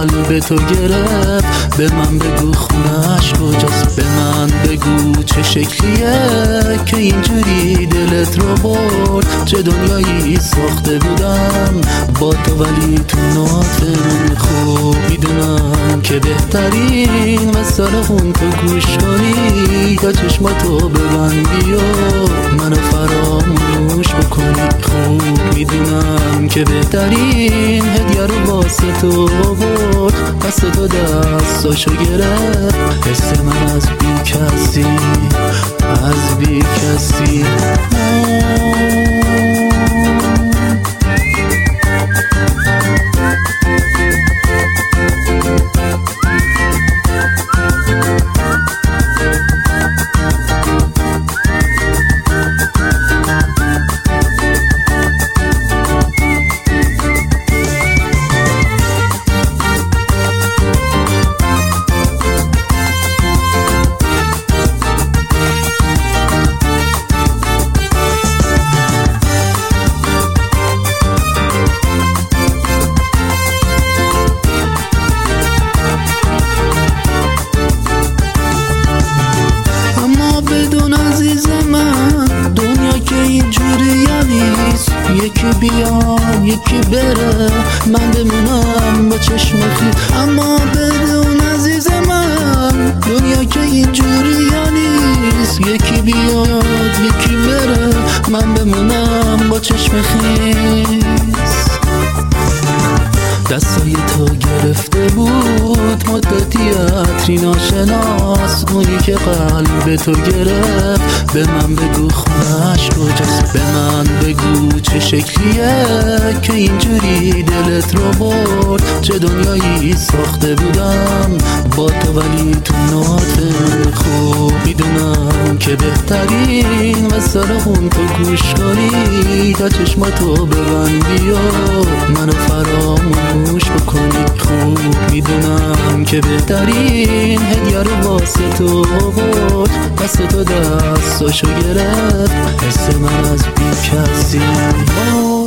قلب تو گرفت. به من بگو خونش کجاست، به من بگو چه شکلیه که اینجوری دلت رو برد. چه دنیایی ساخته بودم با تو، ولی تو ناتمون خوب میدونم که بهترین مثال خون تو گوش کنی تا چشماتو ببندی و منو فراموش بکنی. خوب میدونم که بهترین هدیه رو واسه تو برد. دست تو دستاشو گرفت، حس من از بی کسی، از بی کسی. یکی بیاد یکی بره، من بمونم با چشم خیس. اما بدون عزیز من دنیا که اینجوری نیست. یکی بیاد یکی بره، من بمونم با چشم خیس. دستای تو گرفته بود مدتی عطری ناشناس، اونی که قلب تو گرفت. به من بگو خونش کجاست، به من بگو چه شکلیه که اینجوری دلت رو برد. چه دنیایی ساخته بودم با تو، ولی تو ناتمون خوب میدونم که بهترین مثال خون تو گوش کنی تا چشماتو ببندی و منو فراموش بکنی. خوب میدونم که بهترین هدیه رو واسه تو برد. دست تو دستاشو گرفت، حس من از بی کسی.